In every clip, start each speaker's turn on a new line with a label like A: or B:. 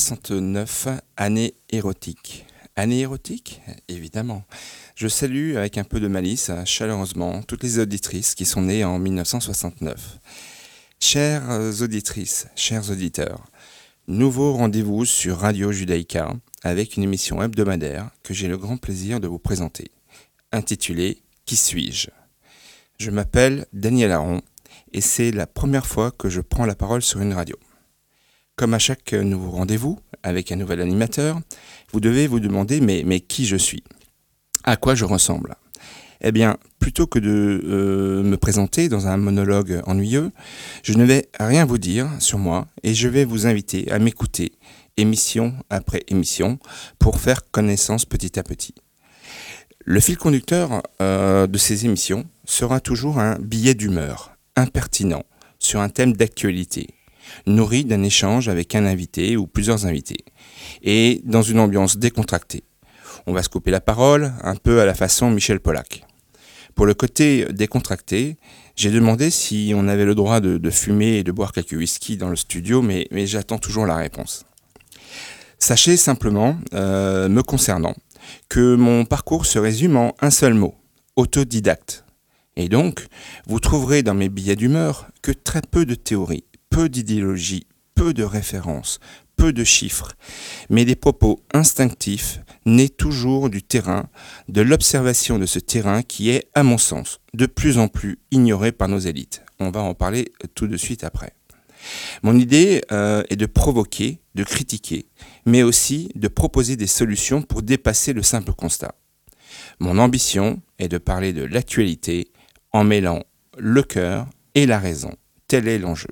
A: 1969, année érotique. Année érotique, évidemment. Je salue avec un peu de malice, chaleureusement, toutes les auditrices qui sont nées en 1969. Chères auditrices, chers auditeurs, nouveau rendez-vous sur Radio Judaïka avec une émission hebdomadaire que j'ai le grand plaisir de vous présenter, intitulée « Qui suis-je ?» Je m'appelle Daniel Aron et c'est la première fois que je prends la parole sur une radio. Comme à chaque nouveau rendez-vous avec un nouvel animateur, vous devez vous demander mais qui je suis ? À quoi je ressemble ? Eh bien, plutôt que de me présenter dans un monologue ennuyeux, je ne vais rien vous dire sur moi et je vais vous inviter à m'écouter émission après émission pour faire connaissance petit à petit. Le fil conducteur de ces émissions sera toujours un billet d'humeur impertinent sur un thème d'actualité, nourri d'un échange avec un invité ou plusieurs invités, et dans une ambiance décontractée. On va se couper la parole, un peu à la façon Michel Polac. Pour le côté décontracté, j'ai demandé si on avait le droit de fumer et de boire quelques whisky dans le studio, mais j'attends toujours la réponse. Sachez simplement, me concernant, que mon parcours se résume en un seul mot, autodidacte. Et donc, vous trouverez dans mes billets d'humeur que très peu de théorie, peu d'idéologie, peu de références, peu de chiffres, mais des propos instinctifs nés toujours du terrain, de l'observation de ce terrain qui est, à mon sens, de plus en plus ignoré par nos élites. On va en parler tout de suite après. Mon idée est de provoquer, de critiquer, mais aussi de proposer des solutions pour dépasser le simple constat. Mon ambition est de parler de l'actualité en mêlant le cœur et la raison. Tel est l'enjeu.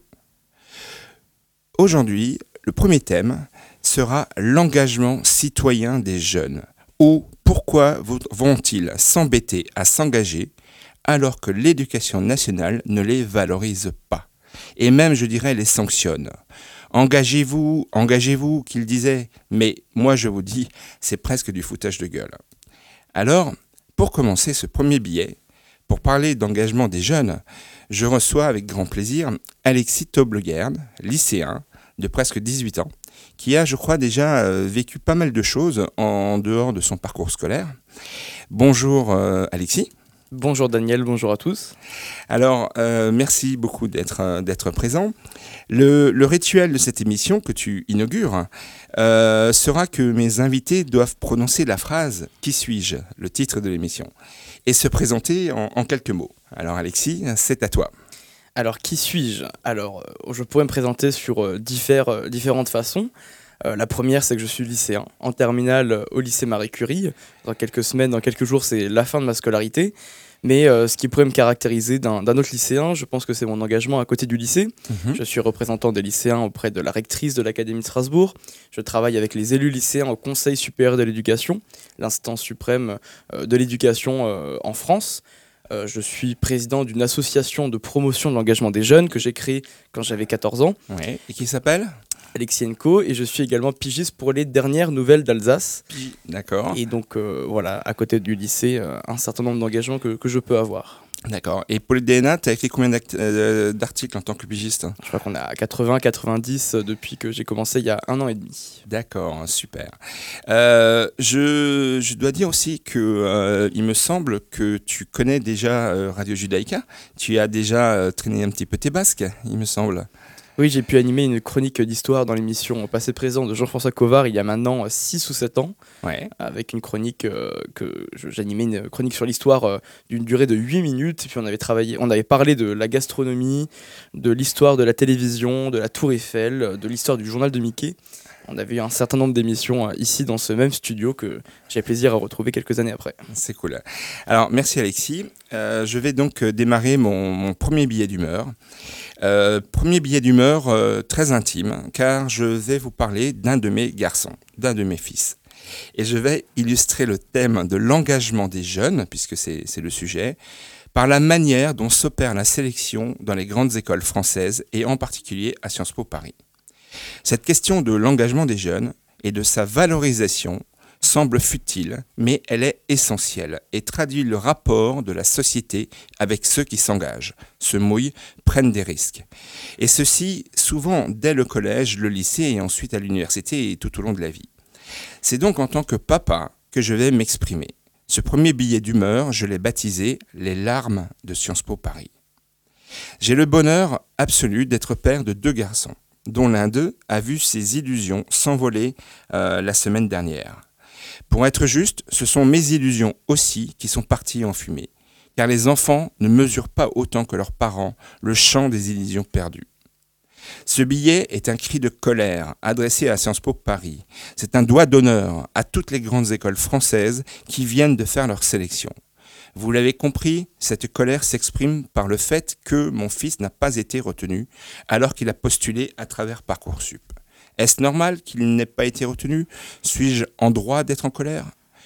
A: Aujourd'hui, le premier thème sera l'engagement citoyen des jeunes, ou pourquoi vont-ils s'embêter à s'engager alors que l'éducation nationale ne les valorise pas, et même, je dirais, les sanctionne. Engagez-vous, qu'ils disaient, mais moi je vous dis, c'est presque du foutage de gueule. Alors, pour commencer ce premier billet, pour parler d'engagement des jeunes, je reçois avec grand plaisir Alexis Toblegerd, lycéen de presque 18 ans, qui a, je crois, déjà vécu pas mal de choses en dehors de son parcours scolaire. Bonjour Alexis.
B: Bonjour Daniel, bonjour à tous.
A: Alors, merci beaucoup d'être présent. Le rituel de cette émission que tu inaugures sera que mes invités doivent prononcer la phrase « Qui suis-je ?», le titre de l'émission, et se présenter en quelques mots. Alors Alexis, c'est à toi.
B: Alors, qui suis-je ? Alors, je pourrais me présenter sur différentes façons. La première, c'est que je suis lycéen, en terminale au lycée Marie Curie. Dans quelques semaines, dans quelques jours, c'est la fin de ma scolarité. Mais ce qui pourrait me caractériser d'un autre lycéen, je pense que c'est mon engagement à côté du lycée. Je suis représentant des lycéens auprès de la rectrice de l'Académie de Strasbourg. Je travaille avec les élus lycéens au Conseil supérieur de l'éducation, l'instance suprême de l'éducation en France. Je suis président d'une association de promotion de l'engagement des jeunes que j'ai créée quand j'avais 14 ans.
A: Ouais. Et qui s'appelle ?
B: Alexis & Co. Et je suis également pigiste pour les dernières nouvelles d'Alsace.
A: D'accord.
B: Et donc voilà, à côté du lycée, un certain nombre d'engagements que je peux avoir.
A: D'accord. Et pour le DNA, tu as écrit combien d'articles en tant que pigiste ?
B: Je crois qu'on est à 80-90 depuis que j'ai commencé il y a 1 an et demi.
A: D'accord, super. Je dois dire aussi que il me semble que tu connais déjà Radio Judaïka. Tu as déjà traîné un petit peu tes basques, il me semble.
B: Oui, j'ai pu animer une chronique d'histoire dans l'émission Passé Présent de Jean-François Covard il y a maintenant 6 ou 7 ans, avec une chronique j'animais une chronique sur l'histoire d'une durée de 8 minutes, et puis on avait parlé de la gastronomie, de l'histoire de la télévision, de la Tour Eiffel, de l'histoire du journal de Mickey. On avait eu un certain nombre d'émissions ici dans ce même studio que j'ai plaisir à retrouver quelques années après.
A: C'est cool. Alors, merci Alexis. Je vais donc démarrer mon premier billet d'humeur. Premier billet d'humeur très intime, car je vais vous parler d'un de mes garçons, d'un de mes fils. Et je vais illustrer le thème de l'engagement des jeunes, puisque c'est le sujet, par la manière dont s'opère la sélection dans les grandes écoles françaises, et en particulier à Sciences Po Paris. Cette question de l'engagement des jeunes et de sa valorisation semble futile, mais elle est essentielle et traduit le rapport de la société avec ceux qui s'engagent, se mouillent, prennent des risques. Et ceci souvent dès le collège, le lycée et ensuite à l'université et tout au long de la vie. C'est donc en tant que papa que je vais m'exprimer. Ce premier billet d'humeur, je l'ai baptisé « Les larmes de Sciences Po Paris ». J'ai le bonheur absolu d'être père de 2 garçons, dont l'un d'eux a vu ses illusions s'envoler la semaine dernière. Pour être juste, ce sont mes illusions aussi qui sont parties en fumée, car les enfants ne mesurent pas autant que leurs parents le champ des illusions perdues. Ce billet est un cri de colère adressé à Sciences Po Paris. C'est un doigt d'honneur à toutes les grandes écoles françaises qui viennent de faire leur sélection. Vous l'avez compris, cette colère s'exprime par le fait que mon fils n'a pas été retenu alors qu'il a postulé à travers Parcoursup. Est-ce normal qu'il n'ait pas été retenu ? Suis-je en droit d'être en colère ?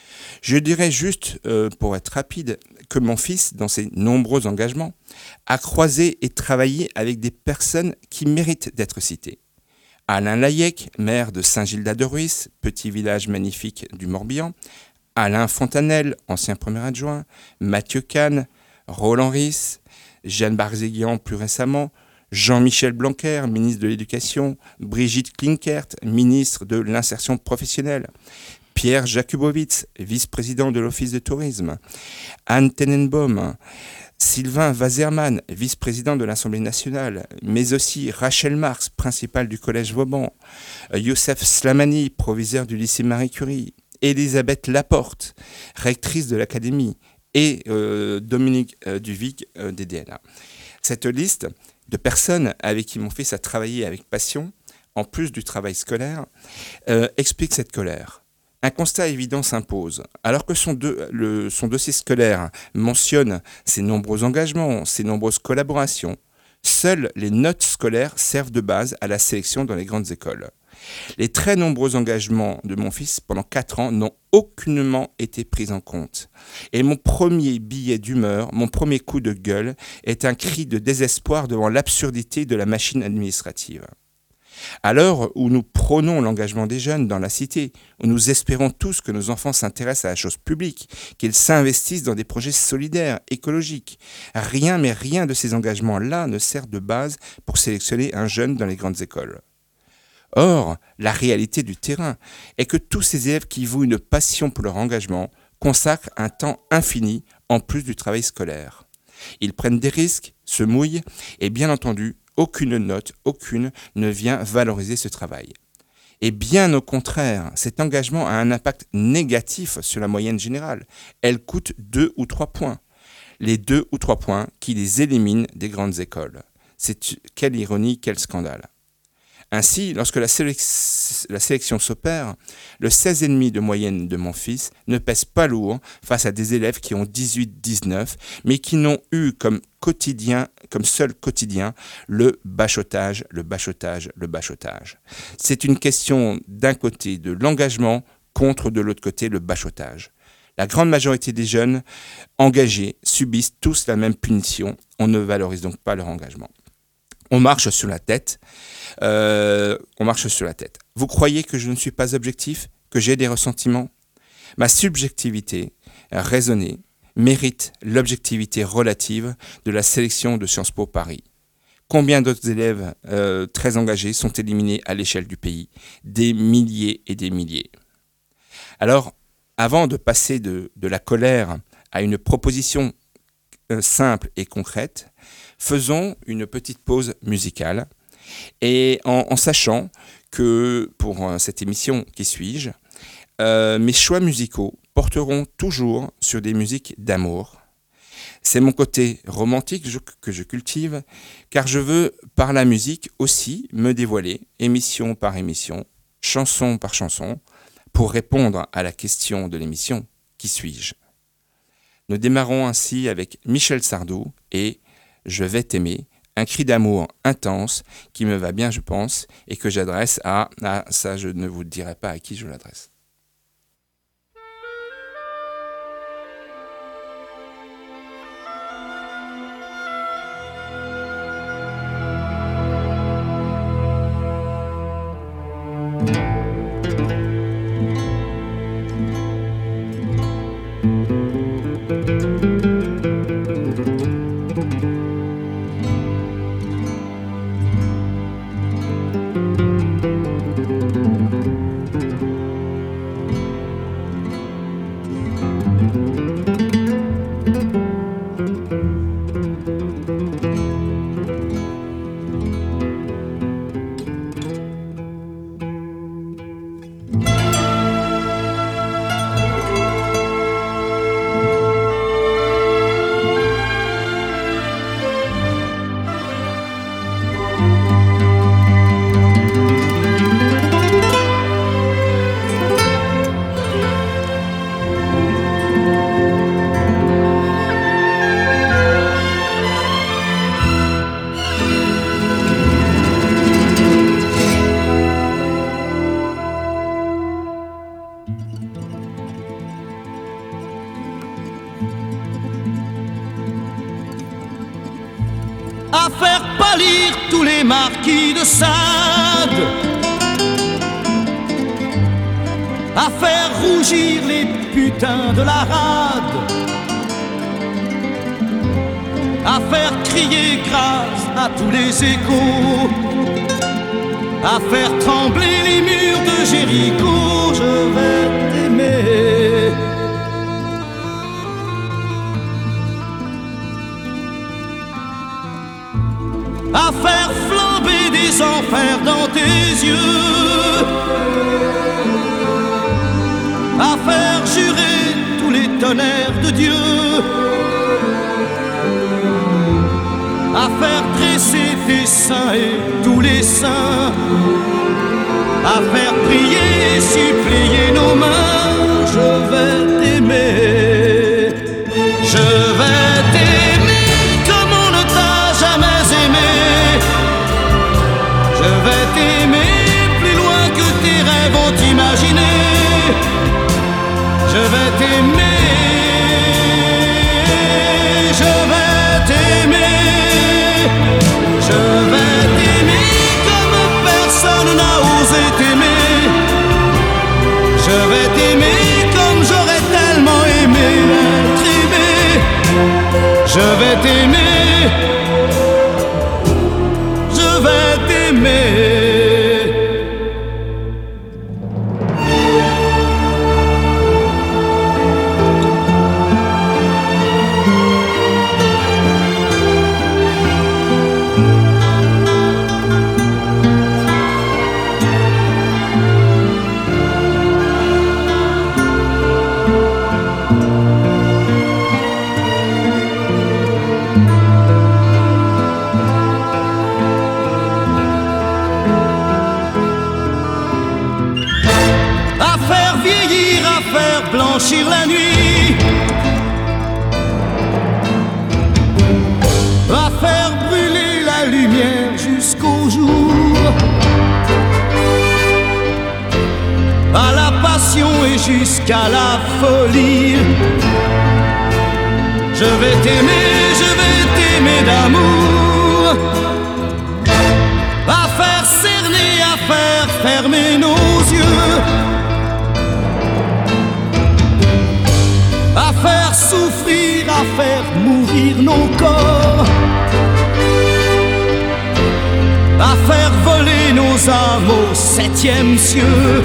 A: Je dirais juste, pour être rapide, que mon fils, dans ses nombreux engagements, a croisé et travaillé avec des personnes qui méritent d'être citées. Alain Layec, maire de Saint-Gildas-de-Ruisse, petit village magnifique du Morbihan, Alain Fontanel, ancien premier adjoint, Mathieu Kahn, Roland Ris, Jeanne Barzéguian plus récemment, Jean-Michel Blanquer, ministre de l'Éducation, Brigitte Klinkert, ministre de l'Insertion professionnelle, Pierre Jakubowicz, vice-président de l'Office de tourisme, Anne Tenenbaum, Sylvain Wazerman, vice-président de l'Assemblée nationale, mais aussi Rachel Marx, principale du Collège Vauban, Youssef Slamani, proviseur du lycée Marie Curie, Elisabeth Laporte, rectrice de l'Académie, et Dominique Duvic des DNA. Cette liste de personnes avec qui mon fils a travaillé avec passion, en plus du travail scolaire, explique cette colère. Un constat évident s'impose. Alors que son dossier scolaire mentionne ses nombreux engagements, ses nombreuses collaborations, seules les notes scolaires servent de base à la sélection dans les grandes écoles. Les très nombreux engagements de mon fils pendant 4 ans n'ont aucunement été pris en compte. Et mon premier billet d'humeur, mon premier coup de gueule, est un cri de désespoir devant l'absurdité de la machine administrative. À l'heure où nous prônons l'engagement des jeunes dans la cité, où nous espérons tous que nos enfants s'intéressent à la chose publique, qu'ils s'investissent dans des projets solidaires, écologiques, rien de ces engagements-là ne sert de base pour sélectionner un jeune dans les grandes écoles. Or, la réalité du terrain est que tous ces élèves qui vouent une passion pour leur engagement consacrent un temps infini en plus du travail scolaire. Ils prennent des risques, se mouillent et bien entendu, aucune note ne vient valoriser ce travail. Et bien au contraire, cet engagement a un impact négatif sur la moyenne générale. Elle coûte 2 ou 3 points. Les 2 ou 3 points qui les éliminent des grandes écoles. Quelle ironie, quel scandale. Ainsi, lorsque la sélection s'opère, le 16,5 de moyenne de mon fils ne pèse pas lourd face à des élèves qui ont 18-19, mais qui n'ont eu comme seul quotidien, le bachotage. C'est une question d'un côté de l'engagement contre de l'autre côté le bachotage. La grande majorité des jeunes engagés subissent tous la même punition. On ne valorise donc pas leur engagement. On marche sur la tête. Vous croyez que je ne suis pas objectif, que j'ai des ressentiments ? Ma subjectivité raisonnée mérite l'objectivité relative de la sélection de Sciences Po Paris. Combien d'autres élèves très engagés sont éliminés à l'échelle du pays ? Des milliers et des milliers. Alors, avant de passer de la colère à une proposition simple et concrète, faisons une petite pause musicale et en sachant que pour cette émission Qui suis-je, mes choix musicaux porteront toujours sur des musiques d'amour. C'est mon côté romantique que je cultive, car je veux par la musique aussi me dévoiler, émission par émission, chanson par chanson, pour répondre à la question de l'émission Qui suis-je ? Nous démarrons ainsi avec Michel Sardou et Je vais t'aimer, un cri d'amour intense qui me va bien, je pense, et que j'adresse à... Ah, ça, je ne vous dirai pas à qui je l'adresse.
C: à faire pâlir tous les marquis de Sade, à faire rougir les putains de la rade, à faire crier grâce à tous les échos, à faire trembler les murs de Jéricho. Je vais t'aimer. À faire flamber des enfers dans tes yeux, à faire jurer tous les tonnerres de Dieu, à faire dresser tes seins et tous les saints, à faire prier et supplier nos mains. Je vais t'aimer, je vais t'aimer comme on ne t'a jamais aimé. Je vais t'aimer plus loin que tes rêves ont imaginé. Je vais t'aimer, je vais t'aimer, je vais t'aimer comme personne n'a osé t'aimer. Je vais t'aimer comme j'aurais tellement aimé être aimé. Je vais t'aimer, je vais t'aimer. Blanchir la nuit, à faire brûler la lumière jusqu'au jour, à la passion et jusqu'à la folie. Je vais t'aimer d'amour, à faire cerner, à faire fermer nos yeux, à faire souffrir, à faire mourir nos corps, à faire voler nos âmes au 7e cieux,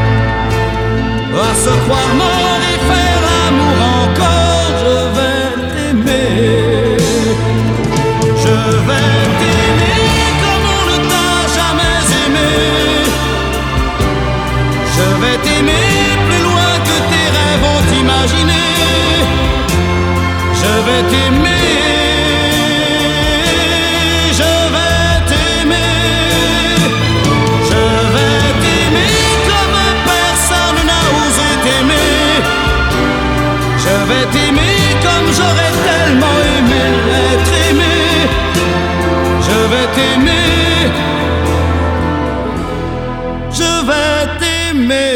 C: à se croire mort et faire l'amour encore. Je vais t'aimer, je vais t'aimer comme on ne t'a jamais aimé. Je vais t'aimer plus loin que tes rêves ont imaginé. Je vais t'aimer, je vais t'aimer, je vais t'aimer comme personne n'a osé t'aimer. Je vais t'aimer comme j'aurais tellement aimé être aimé. Je vais t'aimer, je vais t'aimer.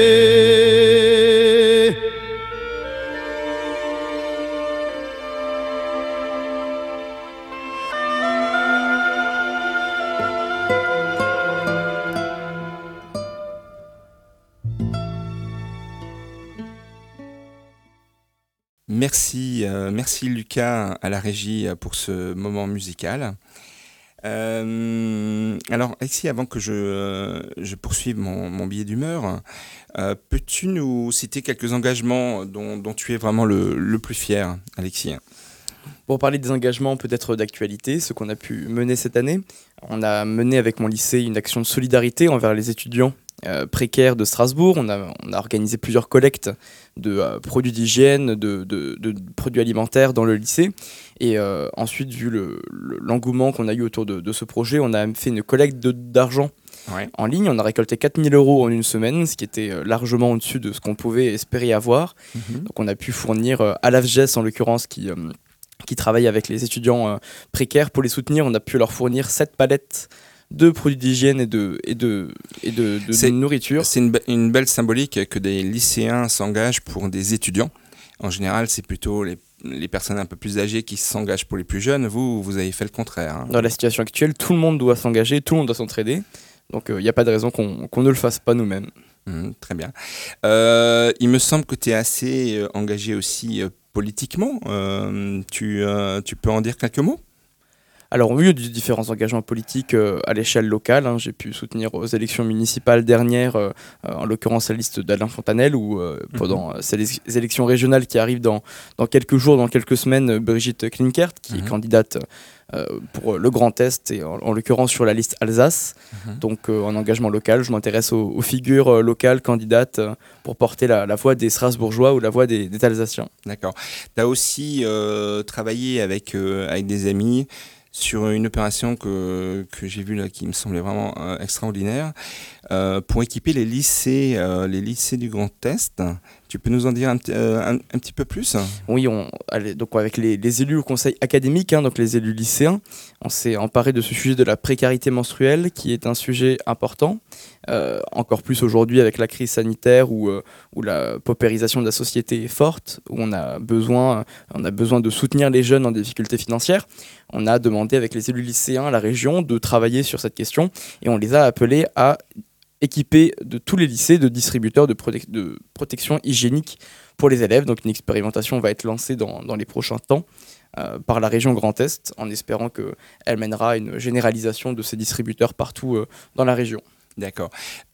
A: Merci Lucas à la régie pour ce moment musical. Alors Alexis, avant que je poursuive mon billet d'humeur, peux-tu nous citer quelques engagements dont tu es vraiment le plus fier, Alexis ?
B: Pour parler des engagements peut-être d'actualité, ce qu'on a pu mener cette année, on a mené avec mon lycée une action de solidarité envers les étudiants précaires de Strasbourg. On a organisé plusieurs collectes de produits d'hygiène, de produits alimentaires dans le lycée. Et ensuite, vu l'engouement qu'on a eu autour de ce projet, on a fait une collecte d'argent en ligne. On a récolté 4 000 € en une semaine, ce qui était largement au-dessus de ce qu'on pouvait espérer avoir. Donc on a pu fournir à l'AFGES en l'occurrence qui travaille avec les étudiants précaires. Pour les soutenir, on a pu leur fournir 7 palettes de produits d'hygiène et de nourriture.
A: C'est une belle symbolique que des lycéens s'engagent pour des étudiants. En général, c'est plutôt les personnes un peu plus âgées qui s'engagent pour les plus jeunes. Vous avez fait le contraire. Hein.
B: Dans la situation actuelle, tout le monde doit s'engager, tout le monde doit s'entraider. Donc il n'y a pas de raison qu'on ne le fasse pas nous-mêmes.
A: Très bien. Il me semble que tu es assez engagé aussi politiquement. Tu peux en dire quelques mots ?
B: Alors, au milieu de différents engagements politiques à l'échelle locale, j'ai pu soutenir aux élections municipales dernières, en l'occurrence la liste d'Alain Fontanelle, ou pendant ces élections régionales qui arrivent dans quelques jours, dans quelques semaines, Brigitte Klinkert, qui est candidate pour le Grand Est, et en l'occurrence sur la liste Alsace. Donc, en engagement local, je m'intéresse aux figures locales candidates pour porter la voix des Strasbourgeois ou la voix des Alsaciens.
A: D'accord. Tu as aussi travaillé avec des amis sur une opération que j'ai vue là, qui me semblait vraiment extraordinaire, pour équiper les lycées du Grand Est. Tu peux nous en dire un petit peu plus ?
B: Oui, donc avec les élus au conseil académique, donc les élus lycéens, on s'est emparé de ce sujet de la précarité menstruelle, qui est un sujet important, encore plus aujourd'hui avec la crise sanitaire où la paupérisation de la société est forte, où on a besoin de soutenir les jeunes en difficulté financière. On a demandé avec les élus lycéens à la région de travailler sur cette question, et on les a appelés à équipé de tous les lycées de distributeurs de protection hygiénique pour les élèves. Donc une expérimentation va être lancée dans les prochains temps par la région Grand Est, en espérant qu'elle mènera à une généralisation de ces distributeurs partout dans la région.
A: D'accord.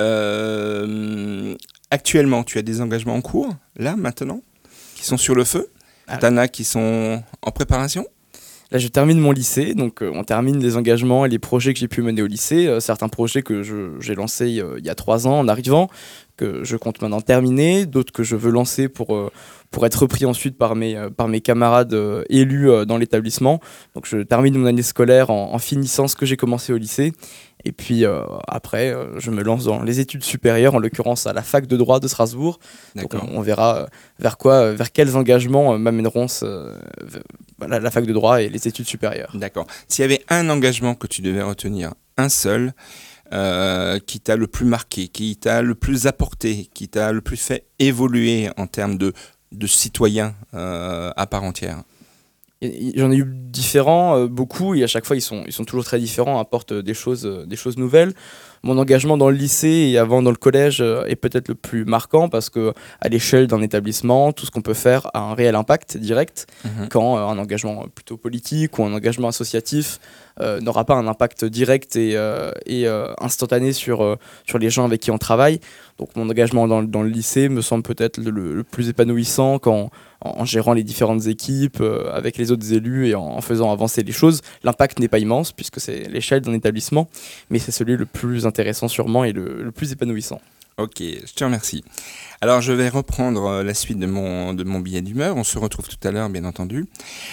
A: Actuellement, tu as des engagements en cours, là, maintenant, qui sont sur le feu ? T'en as qui sont en préparation ?
B: Là, je termine mon lycée, donc on termine les engagements et les projets que j'ai pu mener au lycée. Certains projets que j'ai lancés il y a 3 ans en arrivant, que je compte maintenant terminer, d'autres que je veux lancer pour être repris ensuite par mes camarades élus dans l'établissement. Donc je termine mon année scolaire en finissant ce que j'ai commencé au lycée. Et puis après, je me lance dans les études supérieures, en l'occurrence à la fac de droit de Strasbourg.
A: D'accord.
B: Donc on verra vers quels engagements m'amèneront la fac de droit et les études supérieures.
A: D'accord. S'il y avait un engagement que tu devais retenir, un seul, qui t'a le plus marqué, qui t'a le plus apporté, qui t'a le plus fait évoluer en termes de citoyen à part entière ?
B: J'en ai eu différents, beaucoup, et à chaque fois ils sont toujours très différents, apportent des choses nouvelles. Mon engagement dans le lycée et avant dans le collège est peut-être le plus marquant, parce que à l'échelle d'un établissement, tout ce qu'on peut faire a un réel impact direct, quand un engagement plutôt politique ou un engagement associatif n'aura pas un impact direct et instantané sur les gens avec qui on travaille. Donc mon engagement dans le lycée me semble peut-être le plus épanouissant en gérant les différentes équipes avec les autres élus et en faisant avancer les choses. L'impact n'est pas immense puisque c'est l'échelle d'un établissement, mais c'est celui le plus intéressant sûrement et le plus épanouissant.
A: Ok, je te remercie. Alors je vais reprendre la suite de mon billet d'humeur. On se retrouve tout à l'heure, bien entendu.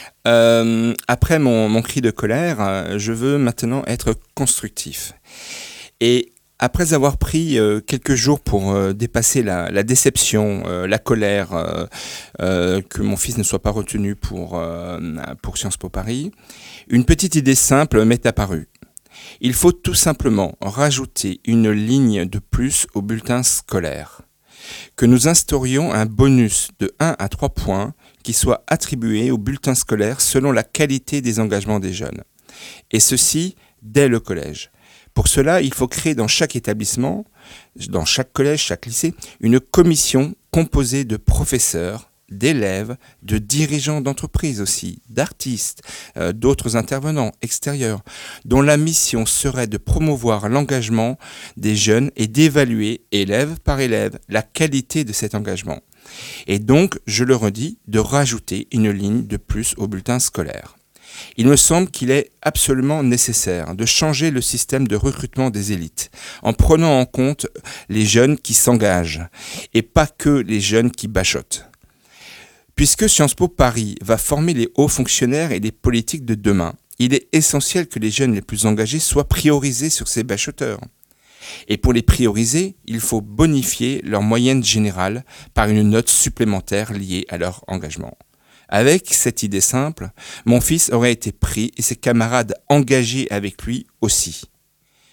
A: Après mon cri de colère, je veux maintenant être constructif. Et après avoir pris quelques jours pour dépasser la déception, la colère, que mon fils ne soit pas retenu pour Sciences Po Paris, une petite idée simple m'est apparue. Il faut tout simplement rajouter une ligne de plus au bulletin scolaire. Que nous instaurions un bonus de 1 à 3 points qui soit attribué au bulletin scolaire selon la qualité des engagements des jeunes. Et ceci dès le collège. Pour cela, il faut créer dans chaque établissement, dans chaque collège, chaque lycée, une commission composée de professeurs, d'élèves, de dirigeants d'entreprises aussi, d'artistes, d'autres intervenants extérieurs, dont la mission serait de promouvoir l'engagement des jeunes et d'évaluer, élève par élève, la qualité de cet engagement. Et donc, je le redis, de rajouter une ligne de plus au bulletin scolaire. Il me semble qu'il est absolument nécessaire de changer le système de recrutement des élites en prenant en compte les jeunes qui s'engagent et pas que les jeunes qui bachotent. Puisque Sciences Po Paris va former les hauts fonctionnaires et les politiques de demain, il est essentiel que les jeunes les plus engagés soient priorisés sur ces bachoteurs. Et pour les prioriser, il faut bonifier leur moyenne générale par une note supplémentaire liée à leur engagement. Avec cette idée simple, mon fils aurait été pris et ses camarades engagés avec lui aussi.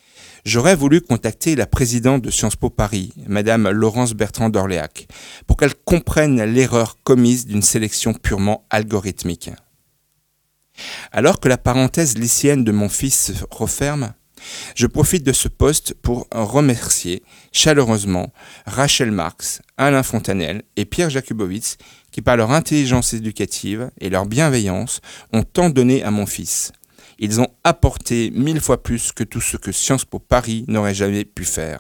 A: J'aurais voulu contacter la présidente de Sciences Po Paris, Madame Laurence Bertrand d'Orléac, pour qu'elle comprenne l'erreur commise d'une sélection purement algorithmique. Alors que la parenthèse lycéenne de mon fils se referme, je profite de ce poste pour remercier chaleureusement Rachel Marx, Alain Fontanel et Pierre Jakubowicz qui, par leur intelligence éducative et leur bienveillance, ont tant donné à mon fils. Ils ont apporté 1000 fois plus que tout ce que Sciences Po Paris n'aurait jamais pu faire.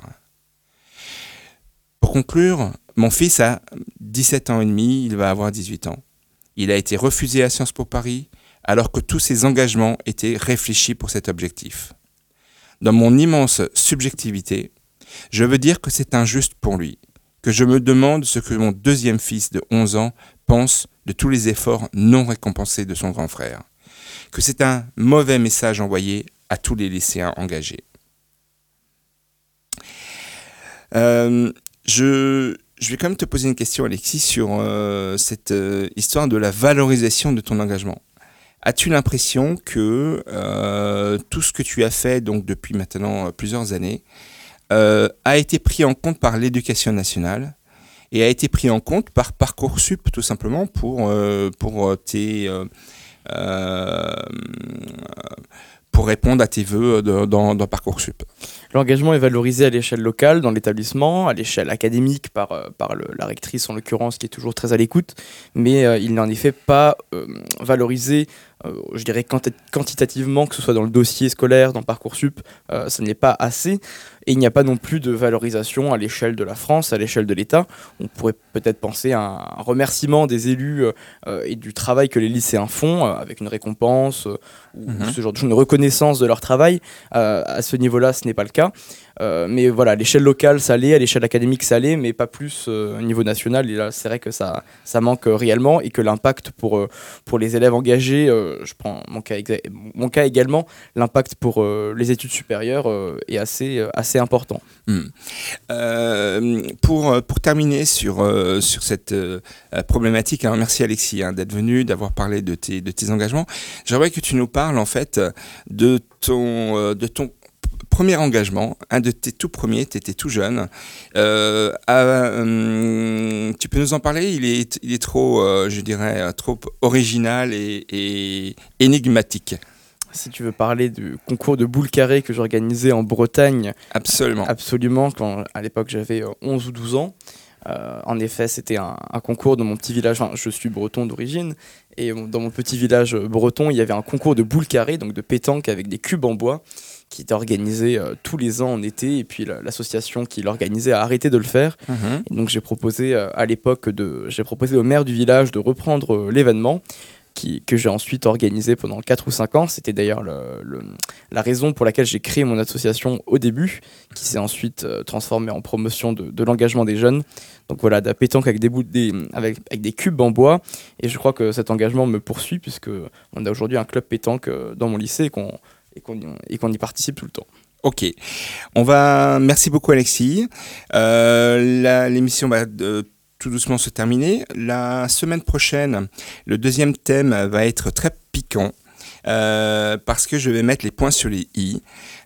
A: Pour conclure, mon fils a 17 ans et demi, il va avoir 18 ans. Il a été refusé à Sciences Po Paris alors que tous ses engagements étaient réfléchis pour cet objectif. Dans mon immense subjectivité, je veux dire que c'est injuste pour lui, que je me demande ce que mon deuxième fils de 11 ans pense de tous les efforts non récompensés de son grand frère, que c'est un mauvais message envoyé à tous les lycéens engagés. Je vais quand même te poser une question, Alexis, sur cette histoire de la valorisation de ton engagement. As-tu l'impression que tout ce que tu as fait donc, depuis maintenant plusieurs années a été pris en compte par l'Éducation nationale et a été pris en compte par Parcoursup tout simplement pour répondre à tes vœux dans Parcoursup?
B: L'engagement est valorisé à l'échelle locale, dans l'établissement, à l'échelle académique par la rectrice en l'occurrence qui est toujours très à l'écoute, mais il n'est en effet pas valorisé, je dirais quantitativement, que ce soit dans le dossier scolaire, dans Parcoursup, ça n'est pas assez. Et il n'y a pas non plus de valorisation à l'échelle de la France, à l'échelle de l'État. On pourrait peut-être penser à un remerciement des élus et du travail que les lycéens font, avec une récompense ou ce genre de choses, une reconnaissance de leur travail. À ce niveau-là, ce n'est pas le cas. Mais voilà, à l'échelle locale, ça l'est, à l'échelle académique, ça l'est, mais pas plus au niveau national. Et là, c'est vrai que ça manque réellement et que l'impact pour les élèves engagés, je prends mon cas également, l'impact pour les études supérieures est assez important.
A: Pour terminer sur cette problématique, alors merci Alexis d'être venu, d'avoir parlé de tes engagements. J'aimerais que tu nous parles en fait de ton premier engagement, un de tes tout premiers, tu étais tout jeune. Tu peux nous en parler? Il est trop, je dirais, trop original et énigmatique.
B: Si tu veux parler du concours de boules carrées que j'organisais en Bretagne.
A: Absolument.
B: Absolument, quand à l'époque j'avais 11 ou 12 ans. En effet, c'était un concours dans mon petit village. Enfin, je suis breton d'origine. Et dans mon petit village breton, il y avait un concours de boules carrées, donc de pétanque avec des cubes en bois, qui était organisé tous les ans en été. Et puis l'association qui l'organisait a arrêté de le faire. Et donc j'ai proposé au maire du village de reprendre l'événement, que j'ai ensuite organisé pendant 4 ou 5 ans. C'était d'ailleurs la raison pour laquelle j'ai créé mon association au début, qui s'est ensuite transformée en promotion de l'engagement des jeunes. Donc voilà, de la pétanque avec des cubes en bois. Et je crois que cet engagement me poursuit, puisqu'on a aujourd'hui un club pétanque dans mon lycée et qu'on y participe tout le temps.
A: Ok, merci beaucoup Alexis. L'émission va tout doucement se terminer. La semaine prochaine, le deuxième thème va être très piquant parce que je vais mettre les points sur les i.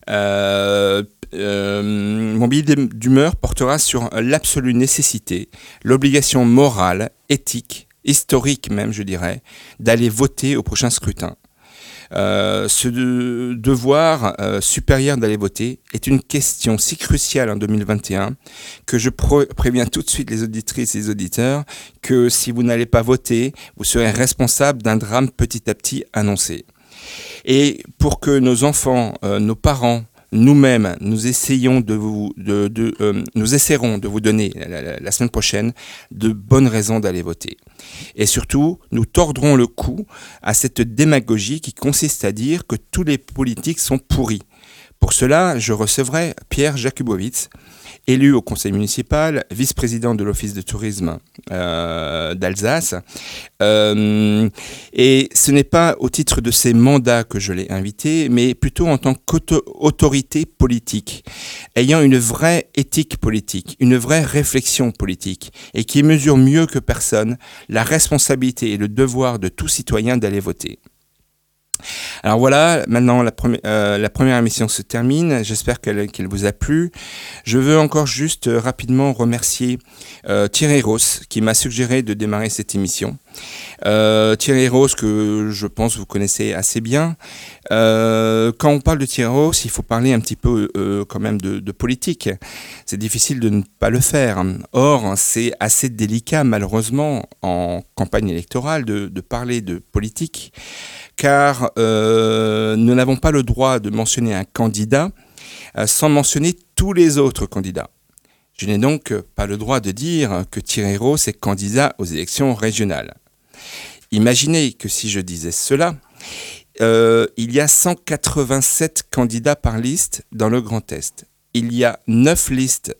A: Mon billet d'humeur portera sur l'absolue nécessité, l'obligation morale, éthique, historique même je dirais, d'aller voter au prochain scrutin. Ce devoir supérieur d'aller voter est une question si cruciale en 2021 que je préviens tout de suite les auditrices et les auditeurs que si vous n'allez pas voter, vous serez responsable d'un drame petit à petit annoncé. Et pour que nos enfants, nos parents, nous-mêmes, nous essaierons de vous donner la semaine prochaine de bonnes raisons d'aller voter. Et surtout, nous tordrons le cou à cette démagogie qui consiste à dire que tous les politiques sont pourris. Pour cela, je recevrai Pierre Jakubowicz, élu au conseil municipal, vice-président de l'office de tourisme d'Alsace. Et ce n'est pas au titre de ses mandats que je l'ai invité, mais plutôt en tant qu'autorité politique, ayant une vraie éthique politique, une vraie réflexion politique, et qui mesure mieux que personne la responsabilité et le devoir de tout citoyen d'aller voter. Alors voilà, maintenant la première émission se termine. J'espère qu'elle vous a plu. Je veux encore juste rapidement remercier Thierry Ross qui m'a suggéré de démarrer cette émission. Thierry Ross que je pense vous connaissez assez bien. Quand on parle de Thierry Ross, il faut parler un petit peu quand même de politique. C'est difficile de ne pas le faire. Or, c'est assez délicat malheureusement en campagne électorale de parler de politique. Car nous n'avons pas le droit de mentionner un candidat sans mentionner tous les autres candidats. Je n'ai donc pas le droit de dire que Thierry Ross est candidat aux élections régionales. Imaginez que si je disais cela, il y a 187 candidats par liste dans le Grand Est. Il y a 9 listes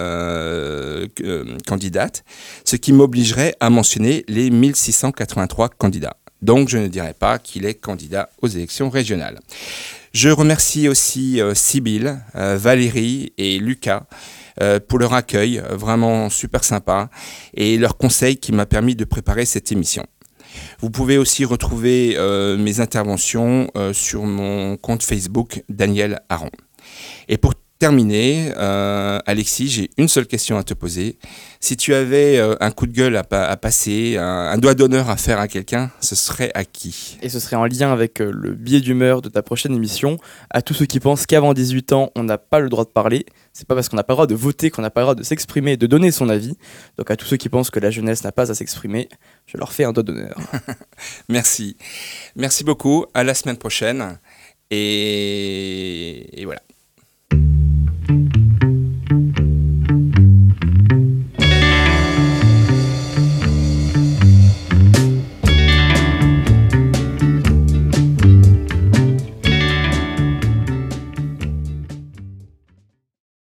A: candidates, ce qui m'obligerait à mentionner les 1683 candidats. Donc, je ne dirais pas qu'il est candidat aux élections régionales. Je remercie aussi Sybille, Valérie et Lucas pour leur accueil, vraiment super sympa, et leur conseil qui m'a permis de préparer cette émission. Vous pouvez aussi retrouver mes interventions sur mon compte Facebook Daniel Aron. Et pour terminer, Alexis, j'ai une seule question à te poser. Si tu avais un coup de gueule à passer, un doigt d'honneur à faire à quelqu'un, ce serait à qui ?
B: Et ce serait en lien avec le biais d'humeur de ta prochaine émission. À tous ceux qui pensent qu'avant 18 ans, on n'a pas le droit de parler. C'est pas parce qu'on n'a pas le droit de voter qu'on n'a pas le droit de s'exprimer et de donner son avis. Donc à tous ceux qui pensent que la jeunesse n'a pas à s'exprimer, je leur fais un doigt d'honneur.
A: Merci. Merci beaucoup. À la semaine prochaine. Et voilà.